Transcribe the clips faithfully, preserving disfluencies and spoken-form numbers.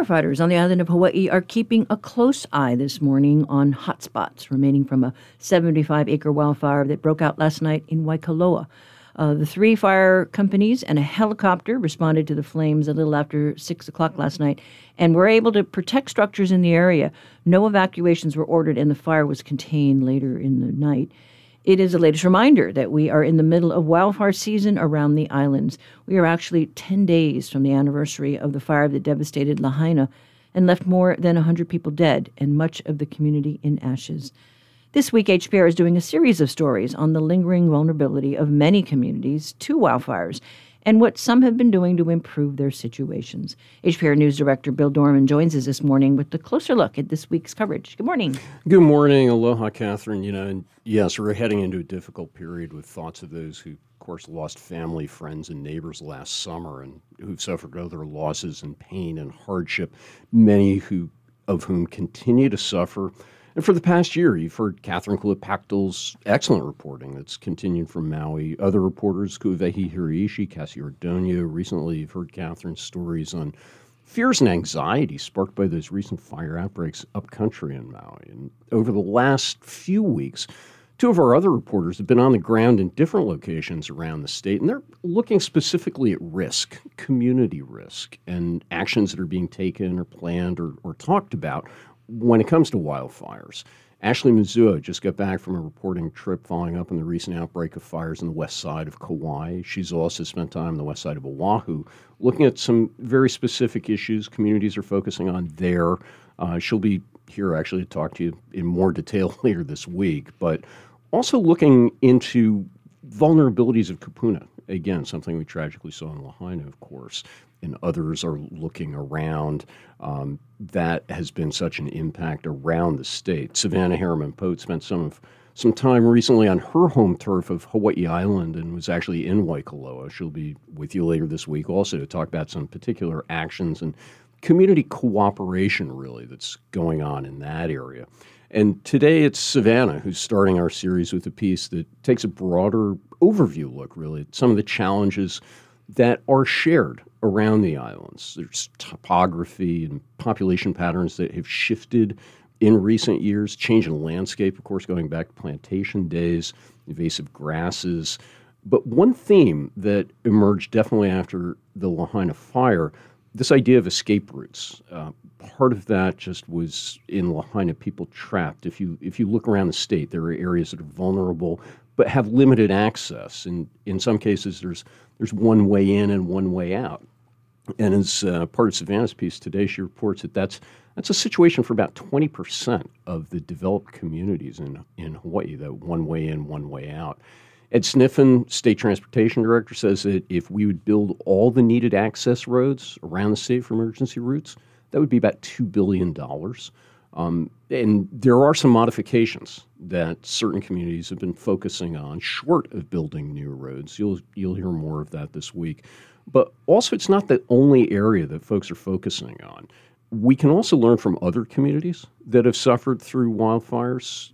Firefighters on the island of Hawaii are keeping a close eye this morning on hotspots remaining from a seventy-five acre wildfire that broke out last night in Waikoloa. Uh, the three fire companies and a helicopter responded to the flames a little after six o'clock last night and were able to protect structures in the area. No evacuations were ordered, and the fire was contained later in the night. It is the latest reminder that we are in the middle of wildfire season around the islands. We are actually ten days from the anniversary of the fire that devastated Lahaina and left more than one hundred people dead and much of the community in ashes. This week, H P R is doing a series of stories on the lingering vulnerability of many communities to wildfires and what some have been doing to improve their situations. H P R News Director Bill Dorman joins us this morning with a closer look at this week's coverage. Good morning. Good morning. Aloha, Catherine. You know, and yes, we're heading into a difficult period with thoughts of those who, of course, lost family, friends, and neighbors last summer and who've suffered other losses and pain and hardship, many who of whom continue to suffer. And for the past year, you've heard Catherine Kulapaktal's excellent reporting that's continued from Maui. Other reporters, Ku'uwehi Hiraishi, Cassie Ordonio. Recently, you've heard Catherine's stories on fears and anxiety sparked by those recent fire outbreaks upcountry in Maui. And over the last few weeks, two of our other reporters have been on the ground in different locations around the state, and they're looking specifically at risk, community risk, and actions that are being taken or planned or, or talked about when it comes to wildfires. Ashley Mizuo just got back from a reporting trip following up on the recent outbreak of fires on the west side of Kauai. She's also spent time on the west side of Oahu looking at some very specific issues communities are focusing on there. Uh, she'll be here actually to talk to you in more detail later this week, but also looking into vulnerabilities of kupuna. Again, something we tragically saw in Lahaina, of course, and others are looking around. Um, that has been such an impact around the state. Savannah Harriman-Pote spent some of some time recently on her home turf of Hawaii Island and was actually in Waikoloa. She'll be with you later this week also to talk about some particular actions and community cooperation, really, that's going on in that area. And today it's Savannah who's starting our series with a piece that takes a broader overview look, really, at some of the challenges that are shared around the islands. There's topography and population patterns that have shifted in recent years, change in landscape, of course, going back to plantation days, invasive grasses. But one theme that emerged definitely after the Lahaina fire, this idea of escape routes. Uh, part of that just was in Lahaina, people trapped. If you if you look around the state, there are areas that are vulnerable but have limited access. And in some cases, there's there's one way in and one way out. And as uh, part of Savannah's piece today, she reports that that's that's a situation for about twenty percent of the developed communities in, in Hawaii, that one way in, one way out. Ed Sniffen, State Transportation Director, says that if we would build all the needed access roads around the state for emergency routes, that would be about two billion dollars. Um, and there are some modifications that certain communities have been focusing on, short of building new roads. You'll you'll hear more of that this week. But also, it's not the only area that folks are focusing on. We can also learn from other communities that have suffered through wildfires.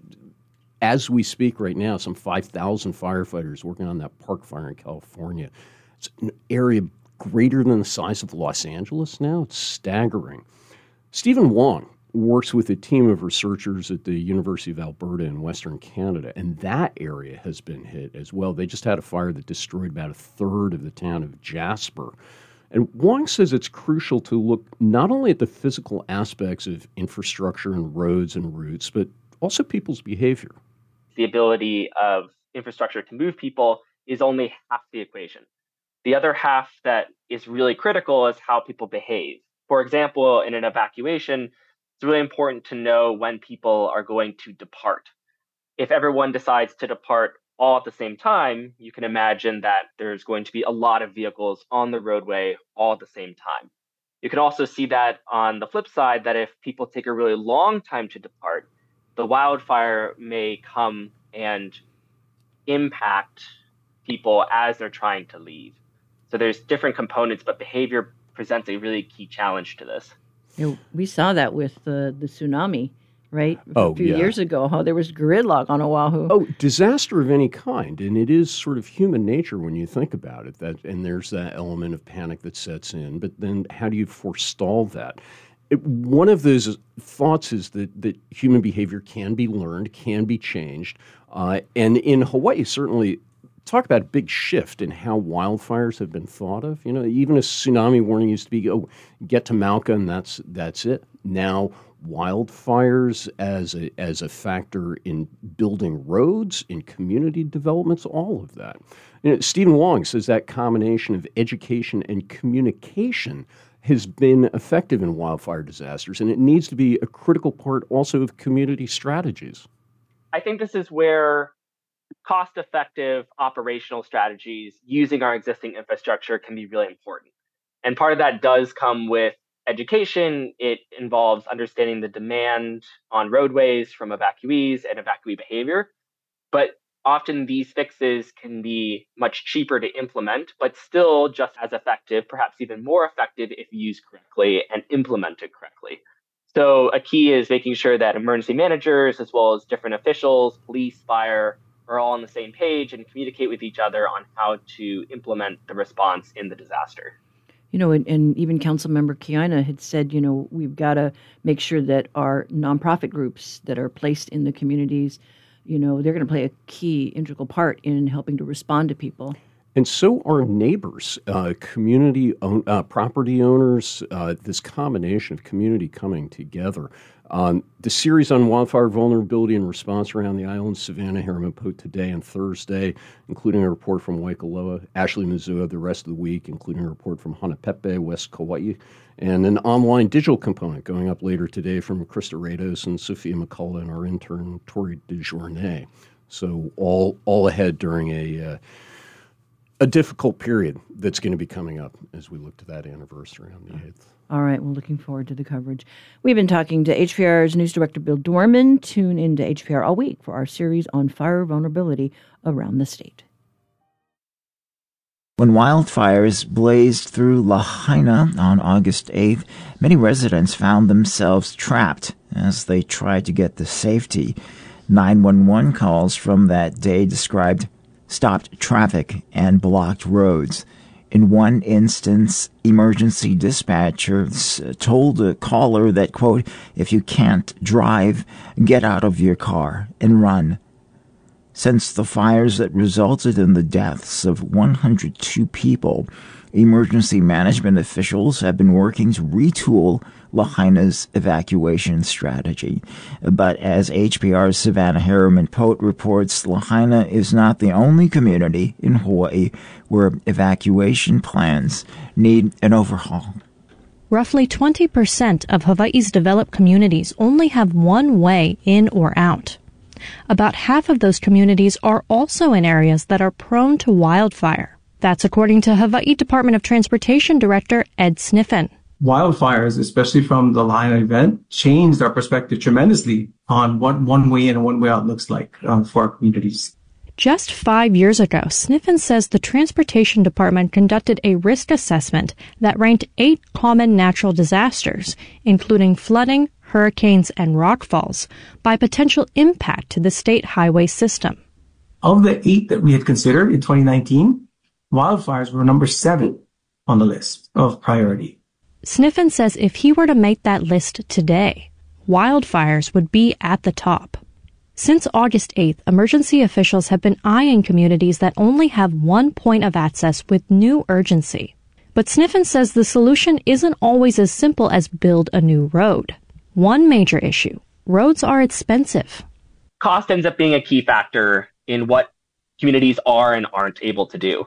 As we speak right now, some five thousand firefighters working on that Park Fire in California. It's an area greater than the size of Los Angeles now. It's staggering. Stephen Wong works with a team of researchers at the University of Alberta in Western Canada, and that area has been hit as well. They just had a fire that destroyed about a third of the town of Jasper. And Wong says it's crucial to look not only at the physical aspects of infrastructure and roads and routes, but also people's behavior. The ability of infrastructure to move people is only half the equation. The other half that is really critical is how people behave. For example, in an evacuation, it's really important to know when people are going to depart. If everyone decides to depart all at the same time, you can imagine that there's going to be a lot of vehicles on the roadway all at the same time. You can also see that on the flip side, that if people take a really long time to depart, the wildfire may come and impact people as they're trying to leave. So there's different components, but behavior presents a really key challenge to this. You know, we saw that with the, the tsunami, right? Oh, a few yeah. years ago, how there was gridlock on Oahu. Oh, disaster of any kind. And it is sort of human nature when you think about it. That, and there's that element of panic that sets in. But then how do you forestall that? it, one of those thoughts is that, that human behavior can be learned, can be changed. Uh, and in Hawaii, certainly, talk about a big shift in how wildfires have been thought of. You know, even a tsunami warning used to be, oh, get to Mauka and that's that's it. Now, wildfires as a as a factor in building roads, in community developments, all of that. You know, Stephen Wong says that combination of education and communication has been effective in wildfire disasters, and it needs to be a critical part also of community strategies. I think this is where cost-effective operational strategies using our existing infrastructure can be really important. And part of that does come with education. It involves understanding the demand on roadways from evacuees and evacuee behavior. But often these fixes can be much cheaper to implement, but still just as effective, perhaps even more effective if used correctly and implemented correctly. So a key is making sure that emergency managers, as well as different officials, police, fire, are all on the same page and communicate with each other on how to implement the response in the disaster. You know, and, and even Councilmember Kiana had said, you know, we've got to make sure that our nonprofit groups that are placed in the communities, you know, they're going to play a key, integral part in helping to respond to people. And so are neighbors, uh, community own, uh, property owners, uh, this combination of community coming together. Um, the series on wildfire vulnerability and response around the island, Savannah Harriman Pote today and Thursday, including a report from Waikoloa, Ashley Mizua the rest of the week, including a report from Hanapepe, West Kauai, and an online digital component going up later today from Krista Rados and Sophia McCullough and our intern, Tori DeJournay. So all all ahead during a uh, a difficult period that's going to be coming up as we look to that anniversary on the eighth. All right, we're looking forward to the coverage. We've been talking to H P R's News Director Bill Dorman. Tune in to H P R all week for our series on fire vulnerability around the state. When wildfires blazed through Lahaina on August eighth, many residents found themselves trapped as they tried to get to safety. nine one one calls from that day described stopped traffic and blocked roads. In one instance, emergency dispatchers told a caller that, quote, if you can't drive, get out of your car and run. Since the fires that resulted in the deaths of one hundred two people, emergency management officials have been working to retool Lahaina's evacuation strategy. But as H P R's Savannah Harriman Pote reports, Lahaina is not the only community in Hawaii where evacuation plans need an overhaul. Roughly twenty percent of Hawaii's developed communities only have one way in or out. About half of those communities are also in areas that are prone to wildfire. That's according to Hawaii Department of Transportation Director Ed Sniffen. Wildfires, especially from the Lahaina event, changed our perspective tremendously on what one way in and one way out looks like um, for our communities. Just five years ago, Sniffen says the Transportation Department conducted a risk assessment that ranked eight common natural disasters, including flooding, hurricanes, and rockfalls, by potential impact to the state highway system. Of the eight that we had considered in twenty nineteen, wildfires were number seven on the list of priority. Sniffen says if he were to make that list today, wildfires would be at the top. Since August eighth, emergency officials have been eyeing communities that only have one point of access with new urgency. But Sniffen says the solution isn't always as simple as build a new road. One major issue, roads are expensive. Cost ends up being a key factor in what communities are and aren't able to do.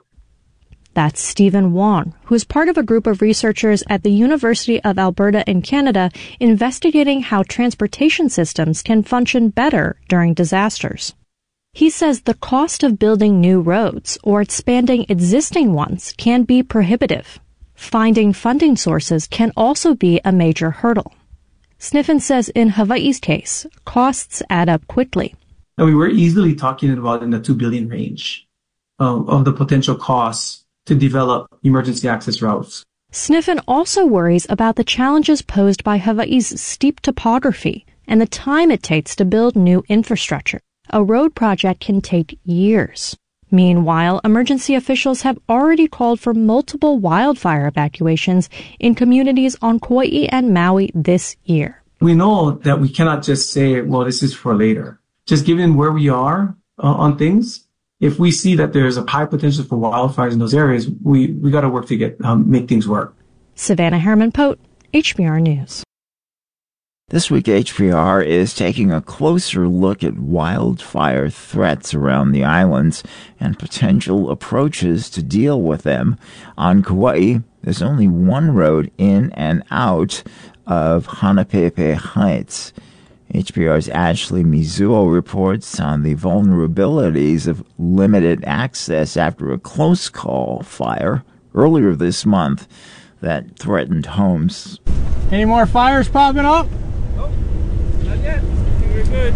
That's Stephen Wong, who is part of a group of researchers at the University of Alberta in Canada investigating how transportation systems can function better during disasters. He says the cost of building new roads or expanding existing ones can be prohibitive. Finding funding sources can also be a major hurdle. Sniffen says in Hawaii's case, costs add up quickly. And we were easily talking about in the two billion dollars range um, of the potential costs to develop emergency access routes. Sniffen also worries about the challenges posed by Hawaii's steep topography and the time it takes to build new infrastructure. A road project can take years. Meanwhile, emergency officials have already called for multiple wildfire evacuations in communities on Kauai and Maui this year. We know that we cannot just say, well, this is for later. Just given where we are uh, on things, if we see that there's a high potential for wildfires in those areas, we, we got to work to get um, make things work. Savannah Harriman-Pote, H P R News. This week, H P R is taking a closer look at wildfire threats around the islands and potential approaches to deal with them. On Kauai, there's only one road in and out of Hanapepe Heights. H P R's Ashley Mizuo reports on the vulnerabilities of limited access after a close call fire earlier this month that threatened homes. Any more fires popping up? Not yet. We're good.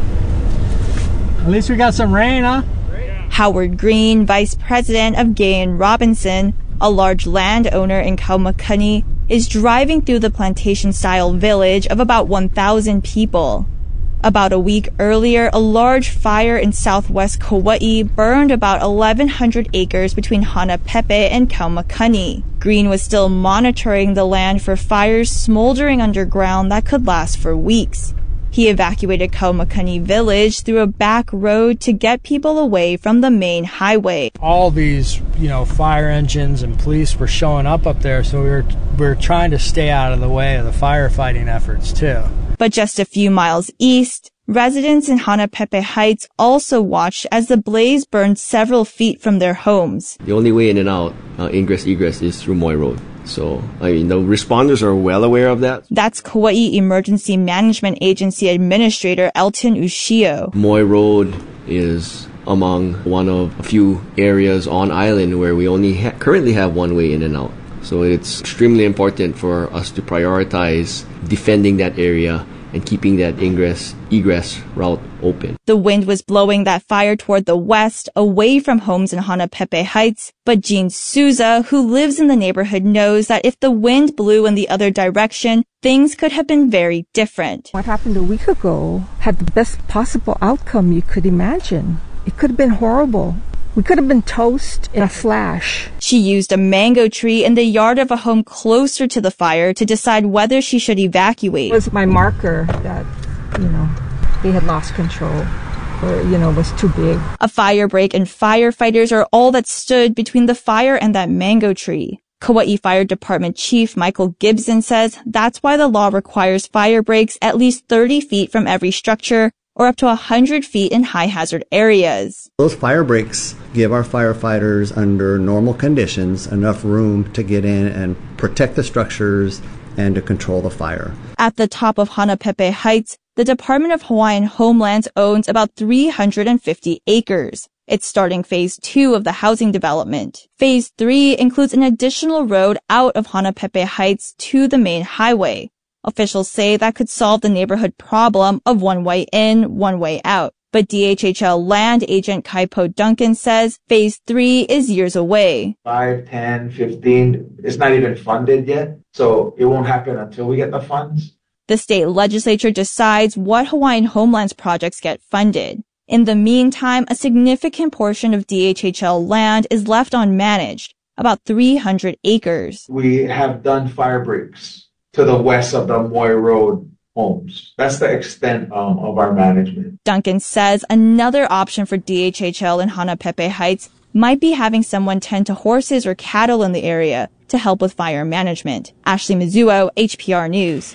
At least we got some rain, huh? Howard Green, vice president of Gay and Robinson, a large landowner in Kaumakani, is driving through the plantation-style village of about one thousand people. About a week earlier, a large fire in southwest Kauai burned about eleven hundred acres between Hanapepe and Kaumakani. Green was still monitoring the land for fires smoldering underground that could last for weeks. He evacuated Kaumakani village through a back road to get people away from the main highway. All these, you know, fire engines and police were showing up up there, so we were, we were trying to stay out of the way of the firefighting efforts, too. But just a few miles east, residents in Hanapepe Heights also watched as the blaze burned several feet from their homes. The only way in and out, uh, ingress, egress, is through Moy Road. So, I mean, the responders are well aware of that. That's Kauai Emergency Management Agency Administrator Elton Ushio. Moy Road is among one of a few areas on island where we only ha- currently have one way in and out. So it's extremely important for us to prioritize defending that area and keeping that ingress, egress route open. The wind was blowing that fire toward the west, away from homes in Hanapepe Heights. But Jean Souza, who lives in the neighborhood, knows that if the wind blew in the other direction, things could have been very different. What happened a week ago had the best possible outcome you could imagine. It could have been horrible. We could have been toast in a flash. She used a mango tree in the yard of a home closer to the fire to decide whether she should evacuate. It was my marker that, you know, they had lost control or, you know, was too big. A fire break and firefighters are all that stood between the fire and that mango tree. Kauai Fire Department Chief Michael Gibson says that's why the law requires fire breaks at least thirty feet from every structure or up to one hundred feet in high-hazard areas. Those fire breaks give our firefighters, under normal conditions, enough room to get in and protect the structures and to control the fire. At the top of Hanapepe Heights, the Department of Hawaiian Homelands owns about three hundred fifty acres. It's starting phase two of the housing development. Phase three includes an additional road out of Hanapepe Heights to the main highway. Officials say that could solve the neighborhood problem of one way in, one way out. But D H H L land agent Kaipo Duncan says phase three is years away. Five, ten, fifteen, it's not even funded yet, so it won't happen until we get the funds. The state legislature decides what Hawaiian Homelands projects get funded. In the meantime, a significant portion of D H H L land is left unmanaged, about three hundred acres. We have done fire breaks to the west of the Moy Road homes. That's the extent um, of our management. Duncan says another option for D H H L in Hanapepe Heights might be having someone tend to horses or cattle in the area to help with fire management. Ashley Mizuo, H P R News.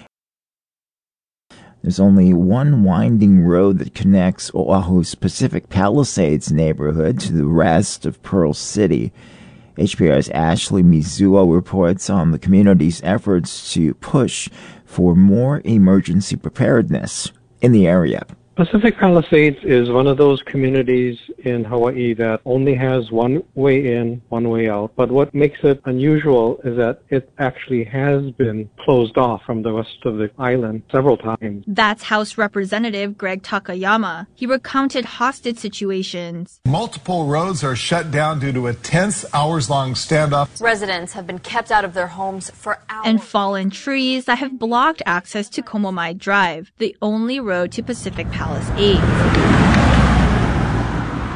There's only one winding road that connects Oahu's Pacific Palisades neighborhood to the rest of Pearl City. H P R's Ashley Mizuo reports on the community's efforts to push for more emergency preparedness in the area. Pacific Palisades is one of those communities in Hawaii that only has one way in, one way out. But what makes it unusual is that it actually has been closed off from the rest of the island several times. That's House Representative Greg Takayama. He recounted hostage situations. Multiple roads are shut down due to a tense, hours-long standoff. Residents have been kept out of their homes for hours. And fallen trees that have blocked access to Komomai Drive, the only road to Pacific Palisades.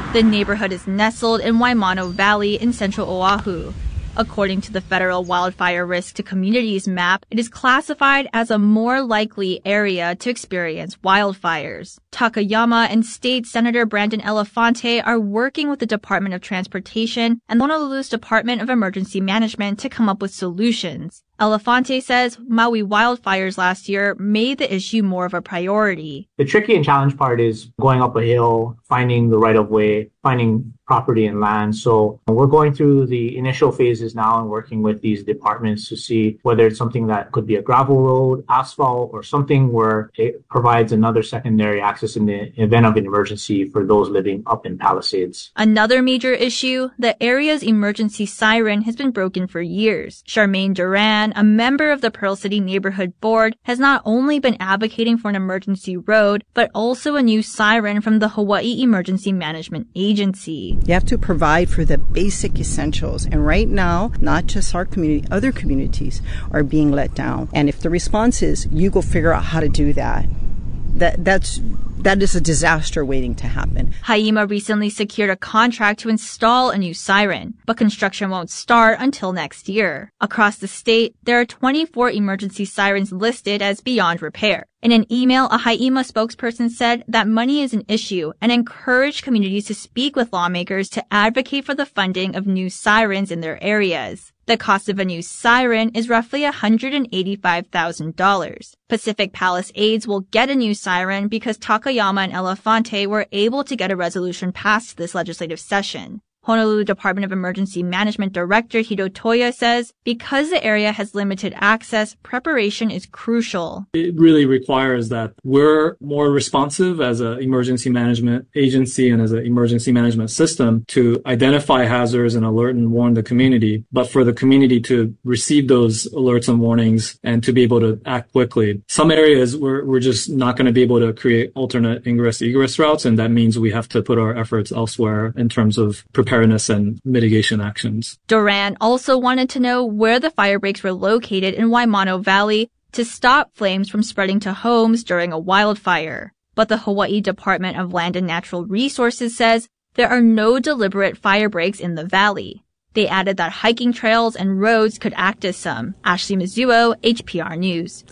The neighborhood is nestled in Waimano Valley in central Oahu. According to the federal wildfire risk to communities map, it is classified as a more likely area to experience wildfires. Takayama and State Senator Brandon Elefante are working with the Department of Transportation and Honolulu's Department of Emergency Management to come up with solutions. Elefante says Maui wildfires last year made the issue more of a priority. The tricky and challenge part is going up a hill, finding the right of way, finding property and land. So we're going through the initial phases now and working with these departments to see whether it's something that could be a gravel road, asphalt, or something where it provides another secondary access in the event of an emergency for those living up in Palisades. Another major issue, the area's emergency siren has been broken for years. Charmaine Duran, a member of the Pearl City Neighborhood Board, has not only been advocating for an emergency road, but also a new siren from the Hawaii Emergency Management Agency. You have to provide for the basic essentials. And right now, not just our community, other communities are being let down. And if the response is, you go figure out how to do that, that that's that is a disaster waiting to happen. Haima recently secured a contract to install a new siren, but construction won't start until next year. Across the state, there are twenty-four emergency sirens listed as beyond repair. In an email, a Haima spokesperson said that money is an issue and encouraged communities to speak with lawmakers to advocate for the funding of new sirens in their areas. The cost of a new siren is roughly one hundred eighty-five thousand dollars. Pacific Palisades will get a new siren because Takayama and Elefante were able to get a resolution passed this legislative session. Honolulu Department of Emergency Management Director Hiro Toya says because the area has limited access, preparation is crucial. It really requires that we're more responsive as an emergency management agency and as an emergency management system to identify hazards and alert and warn the community, but for the community to receive those alerts and warnings and to be able to act quickly. Some areas we're, we're just not going to be able to create alternate ingress egress routes, and that means we have to put our efforts elsewhere in terms of preparing preparedness and mitigation actions. Duran also wanted to know where the fire breaks were located in Waimano Valley to stop flames from spreading to homes during a wildfire. But the Hawaii Department of Land and Natural Resources says there are no deliberate fire breaks in the valley. They added that hiking trails and roads could act as some. Ashley Mizuo, H P R News.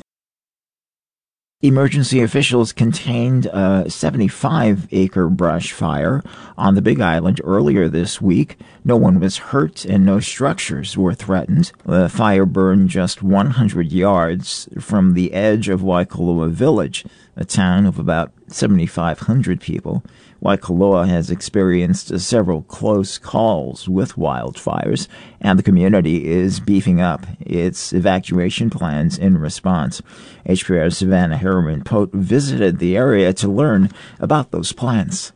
Emergency officials contained a seventy-five acre brush fire on the Big Island earlier this week. No one was hurt and no structures were threatened. The fire burned just one hundred yards from the edge of Waikoloa Village, a town of about seventy-five hundred people. Waikoloa has experienced several close calls with wildfires, and the community is beefing up its evacuation plans in response. H P R's Savannah Harriman-Pote visited the area to learn about those plans.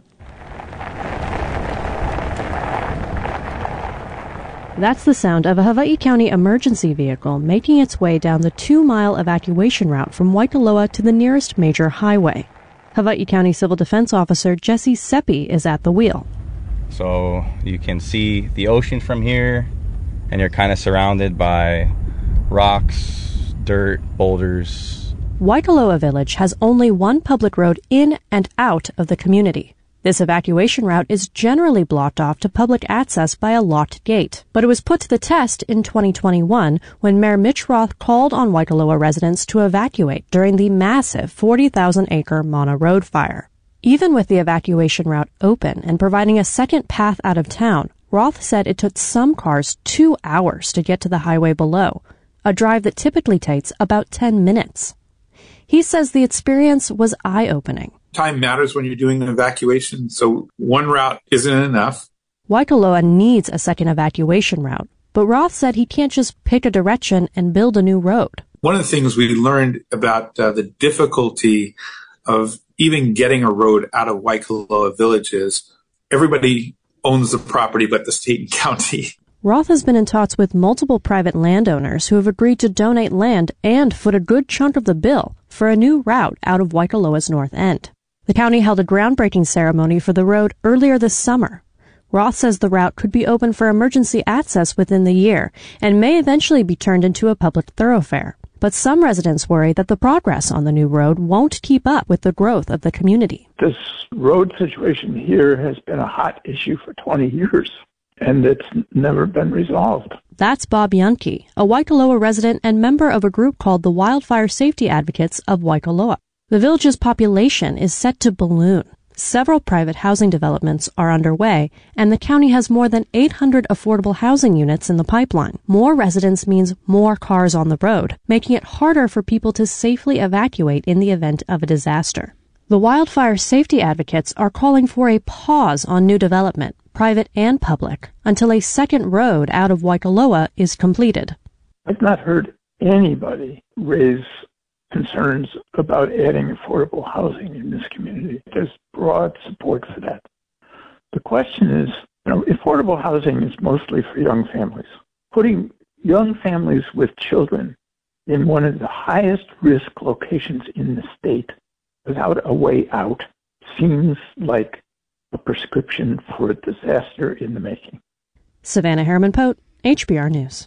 That's the sound of a Hawaii County emergency vehicle making its way down the two-mile evacuation route from Waikoloa to the nearest major highway. Hawaii County Civil Defense Officer Jesse Seppi is at the wheel. So you can see the ocean from here, and you're kind of surrounded by rocks, dirt, boulders. Waikoloa Village has only one public road in and out of the community. This evacuation route is generally blocked off to public access by a locked gate, but it was put to the test in twenty twenty-one when Mayor Mitch Roth called on Waikoloa residents to evacuate during the massive forty thousand acre Mana Road fire. Even with the evacuation route open and providing a second path out of town, Roth said it took some cars two hours to get to the highway below, a drive that typically takes about ten minutes. He says the experience was eye-opening. Time matters when you're doing an evacuation, so one route isn't enough. Waikoloa needs a second evacuation route, but Roth said he can't just pick a direction and build a new road. One of the things we learned about uh, the difficulty of even getting a road out of Waikoloa Village is everybody owns the property but the state and county. Roth has been in talks with multiple private landowners who have agreed to donate land and foot a good chunk of the bill for a new route out of Waikoloa's north end. The county held a groundbreaking ceremony for the road earlier this summer. Roth says the route could be open for emergency access within the year and may eventually be turned into a public thoroughfare. But some residents worry that the progress on the new road won't keep up with the growth of the community. This road situation here has been a hot issue for twenty years, and it's never been resolved. That's Bob Yunke, a Waikoloa resident and member of a group called the Wildfire Safety Advocates of Waikoloa. The village's population is set to balloon. Several private housing developments are underway, and the county has more than eight hundred affordable housing units in the pipeline. More residents means more cars on the road, making it harder for people to safely evacuate in the event of a disaster. The Wildfire Safety Advocates are calling for a pause on new development, private and public, until a second road out of Waikoloa is completed. I've not heard anybody raise concerns about adding affordable housing in this community. There's broad support for that. The question is, you know, affordable housing is mostly for young families. Putting young families with children in one of the highest risk locations in the state without a way out seems like a prescription for a disaster in the making. Savannah Harriman-Pote, H B R News.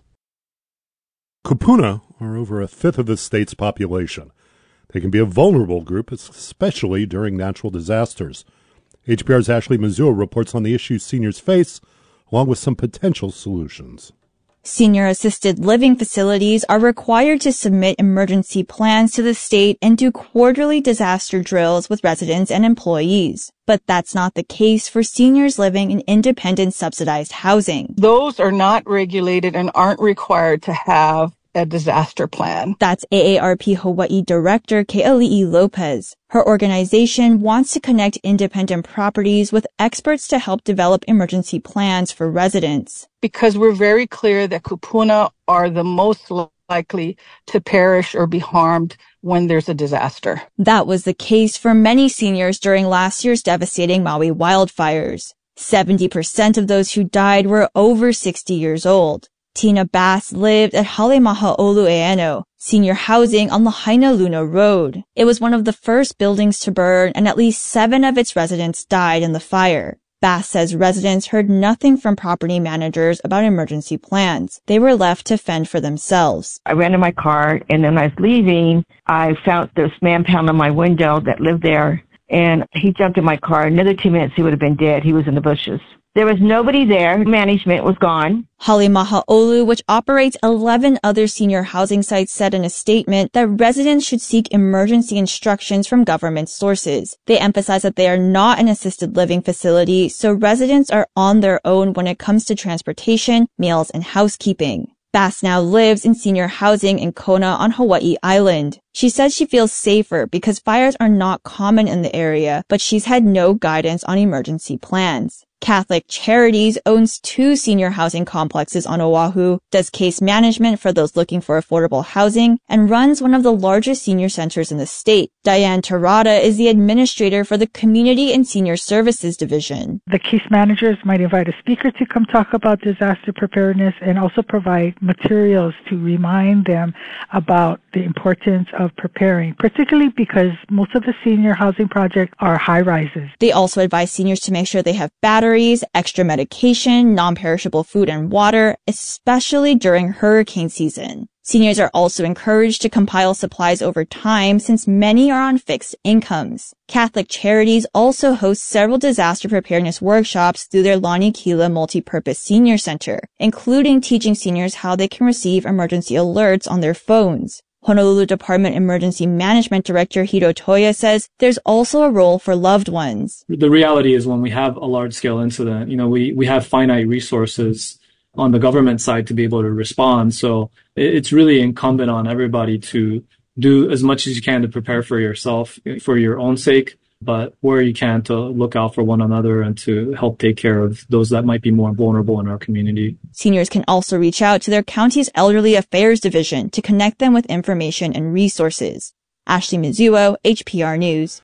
Kupuna are over a fifth of the state's population. They can be a vulnerable group, especially during natural disasters. H B R's Ashley Mazua reports on the issues seniors face, along with some potential solutions. Senior assisted living facilities are required to submit emergency plans to the state and do quarterly disaster drills with residents and employees. But that's not the case for seniors living in independent subsidized housing. Those are not regulated and aren't required to have a disaster plan. That's A A R P Hawaii Director Keali'i Lopez. Her organization wants to connect independent properties with experts to help develop emergency plans for residents. Because we're very clear that kupuna are the most likely to perish or be harmed when there's a disaster. That was the case for many seniors during last year's devastating Maui wildfires. seventy percent of those who died were over sixty years old. Tina Bass lived at Halemaha Olu'eano, senior housing on Lahaina Luna Road. It was one of the first buildings to burn, and at least seven of its residents died in the fire. Bass says residents heard nothing from property managers about emergency plans. They were left to fend for themselves. I ran in my car, and then I was leaving. I found this man pound on my window that lived there, and he jumped in my car. Another two minutes, he would have been dead. He was in the bushes. There was nobody there. Management was gone. Halemaha Olu, which operates eleven other senior housing sites, said in a statement that residents should seek emergency instructions from government sources. They emphasize that they are not an assisted living facility, so residents are on their own when it comes to transportation, meals, and housekeeping. Bass now lives in senior housing in Kona on Hawaii Island. She says she feels safer because fires are not common in the area, but she's had no guidance on emergency plans. Catholic Charities owns two senior housing complexes on Oahu, does case management for those looking for affordable housing, and runs one of the largest senior centers in the state. Diane Terada is the administrator for the Community and Senior Services Division. The case managers might invite a speaker to come talk about disaster preparedness and also provide materials to remind them about the importance of preparing, particularly because most of the senior housing projects are high-rises. They also advise seniors to make sure they have batteries, extra medication, non-perishable food and water, especially during hurricane season. Seniors are also encouraged to compile supplies over time since many are on fixed incomes. Catholic Charities also host several disaster preparedness workshops through their Lani Kila Multipurpose Senior Center, including teaching seniors how they can receive emergency alerts on their phones. Honolulu Department Emergency Management Director Hiro Toya says there's also a role for loved ones. The reality is when we have a large-scale incident, you know, we, we have finite resources on the government side to be able to respond. So it's really incumbent on everybody to do as much as you can to prepare for yourself, for your own sake, but where you can to look out for one another and to help take care of those that might be more vulnerable in our community. Seniors can also reach out to their county's Elderly Affairs Division to connect them with information and resources. Ashley Mizuo, H P R News.